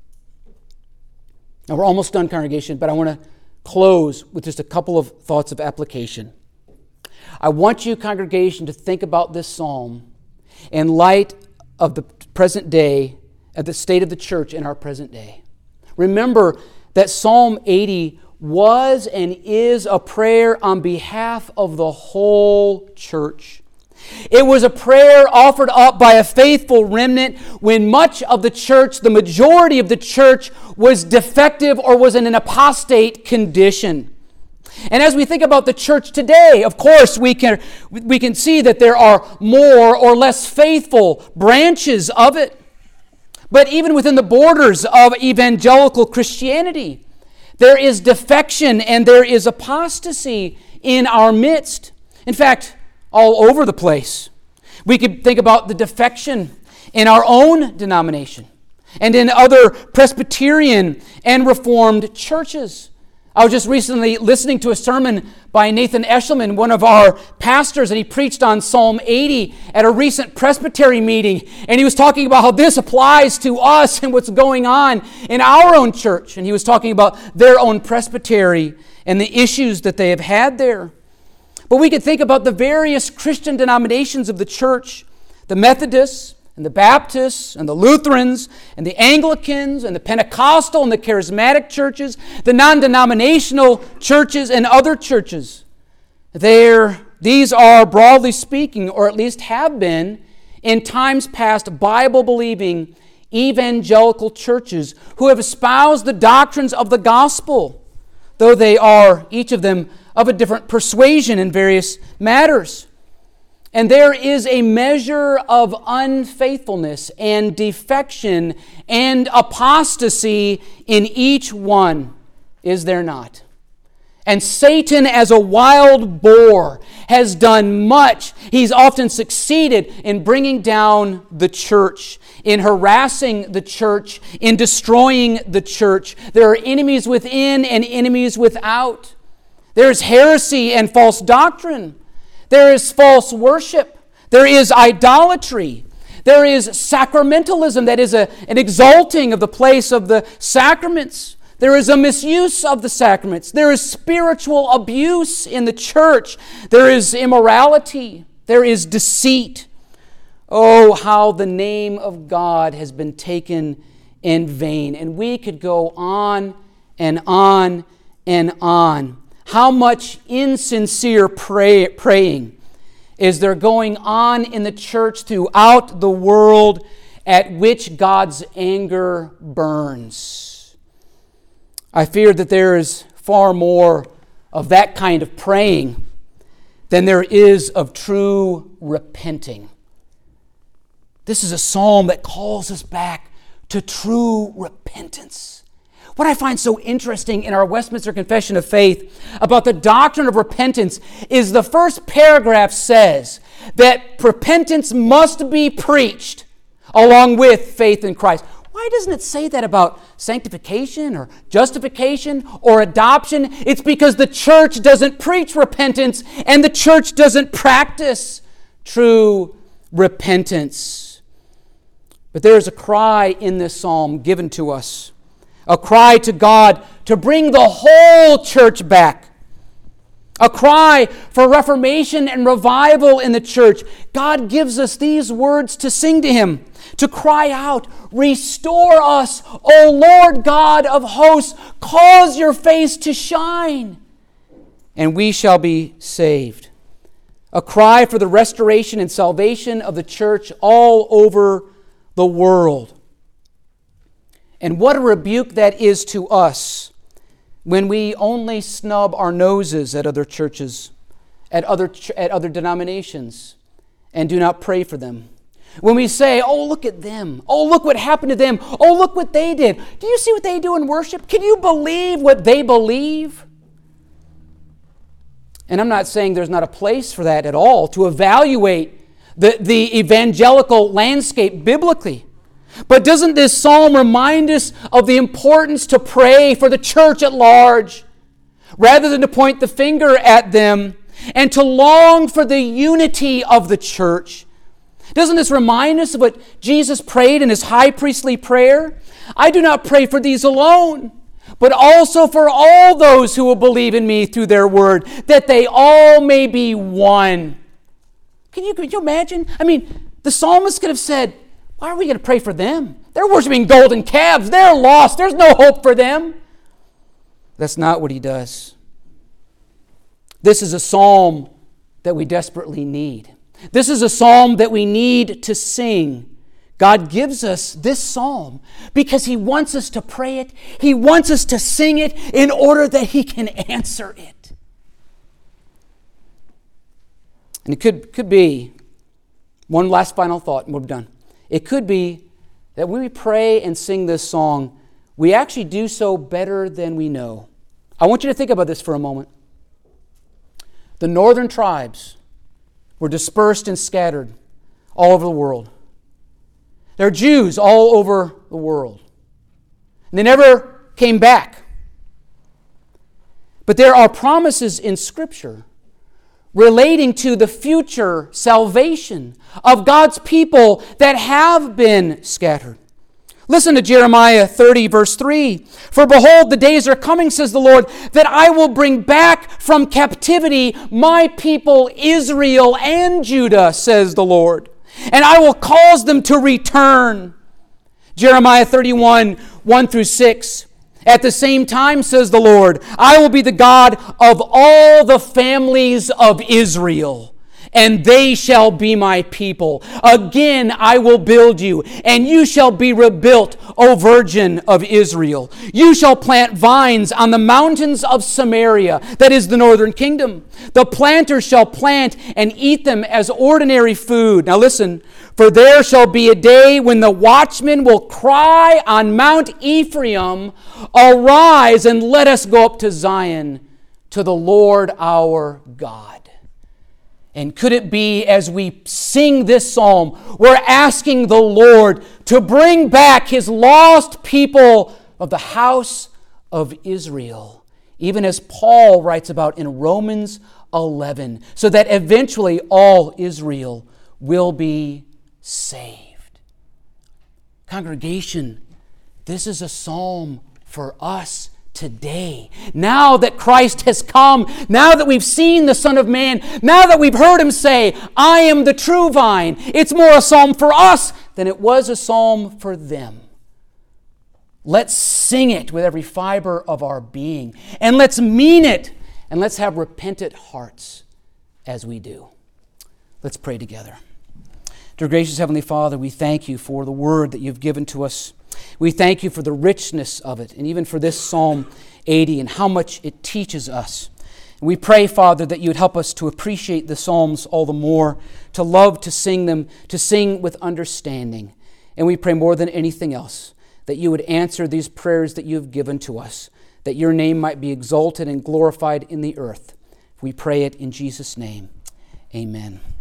Now, we're almost done, congregation, but I want to close with just a couple of thoughts of application. I want you, congregation, to think about this psalm in light of the present day, at the state of the church in our present day. Remember that Psalm eighty was and is a prayer on behalf of the whole church. It was a prayer offered up by a faithful remnant when much of the church, the majority of the church, was defective or was in an apostate condition. And as we think about the church today, of course, we can, we can see that there are more or less faithful branches of it. But even within the borders of evangelical Christianity, there is defection and there is apostasy in our midst. In fact, all over the place. We could think about the defection in our own denomination and in other Presbyterian and Reformed churches. I was just recently listening to a sermon by Nathan Eshelman, one of our pastors, and he preached on Psalm eighty at a recent Presbytery meeting, and he was talking about how this applies to us and what's going on in our own church, and he was talking about their own presbytery and the issues that they have had there. But we could think about the various Christian denominations of the church, the Methodists and the Baptists and the Lutherans and the Anglicans and the Pentecostal and the Charismatic churches, the non-denominational churches and other churches. There, these are, broadly speaking, or at least have been, in times past, Bible-believing evangelical churches who have espoused the doctrines of the gospel, though they are, each of them, of a different persuasion in various matters. And there is a measure of unfaithfulness and defection and apostasy in each one, is there not? And Satan, as a wild boar, has done much. He's often succeeded in bringing down the church, in harassing the church, in destroying the church. There are enemies within and enemies without. There is heresy and false doctrine. There is false worship. There is idolatry. There is sacramentalism, that is a, an exalting of the place of the sacraments. There is a misuse of the sacraments. There is spiritual abuse in the church. There is immorality. There is deceit. Oh, how the name of God has been taken in vain. And we could go on and on and on. How much insincere pray, praying is there going on in the church throughout the world, at which God's anger burns? I fear that there is far more of that kind of praying than there is of true repenting. This is a psalm that calls us back to true repentance. What I find so interesting in our Westminster Confession of Faith about the doctrine of repentance is the first paragraph says that repentance must be preached along with faith in Christ. Why doesn't it say that about sanctification or justification or adoption? It's because the church doesn't preach repentance and the church doesn't practice true repentance. But there is a cry in this psalm given to us. A cry to God to bring the whole church back. A cry for reformation and revival in the church. God gives us these words to sing to Him, to cry out, "Restore us, O Lord God of hosts, cause your face to shine, and we shall be saved." A cry for the restoration and salvation of the church all over the world. And what a rebuke that is to us when we only snub our noses at other churches, at other, at other denominations, and do not pray for them. When we say, "Oh, look at them. Oh, look what happened to them. Oh, look what they did. Do you see what they do in worship? Can you believe what they believe?" And I'm not saying there's not a place for that at all, to evaluate the, the evangelical landscape biblically. But doesn't this psalm remind us of the importance to pray for the church at large, rather than to point the finger at them, and to long for the unity of the church? Doesn't this remind us of what Jesus prayed in His high priestly prayer? "I do not pray for these alone, but also for all those who will believe in me through their word, that they all may be one." Can you, can you imagine? I mean, the psalmist could have said, "Why are we going to pray for them? They're worshiping golden calves. They're lost. There's no hope for them." That's not what he does. This is a psalm that we desperately need. This is a psalm that we need to sing. God gives us this psalm because He wants us to pray it. He wants us to sing it in order that He can answer it. And it could, could be, one last final thought and we're done. It could be that when we pray and sing this song, we actually do so better than we know. I want you to think about this for a moment. The northern tribes were dispersed and scattered all over the world. There are Jews all over the world. And they never came back. But there are promises in Scripture relating to the future salvation of God's people that have been scattered. Listen to Jeremiah thirty, verse three. "For behold, the days are coming, says the Lord, that I will bring back from captivity my people Israel and Judah, says the Lord, and I will cause them to return." Jeremiah thirty-one, one through six. "At the same time, says the Lord, I will be the God of all the families of Israel, and they shall be my people. Again I will build you, and you shall be rebuilt, O Virgin of Israel. You shall plant vines on the mountains of Samaria, that is the northern kingdom. The planter shall plant and eat them as ordinary food. Now listen, for there shall be a day when the watchman will cry on Mount Ephraim, arise and let us go up to Zion, to the Lord our God. And could it be, as we sing this psalm, we're asking the Lord to bring back His lost people of the house of Israel, even as Paul writes about in Romans eleven, so that eventually all Israel will be saved. Congregation, this is a psalm for us today. Now that Christ has come, now that we've seen the Son of Man, now that we've heard Him say, I am the true vine, it's more a psalm for us than it was a psalm for them. Let's sing it with every fiber of our being, and let's mean it, and let's have repentant hearts as we do. Let's pray together. Dear gracious Heavenly Father, we thank You for the word that You've given to us. We thank You for the richness of it, and even for this Psalm eighty and how much it teaches us. And we pray, Father, that You would help us to appreciate the Psalms all the more, to love to sing them, to sing with understanding. And we pray more than anything else that You would answer these prayers that You have given to us, that Your name might be exalted and glorified in the earth. We pray it in Jesus' name. Amen.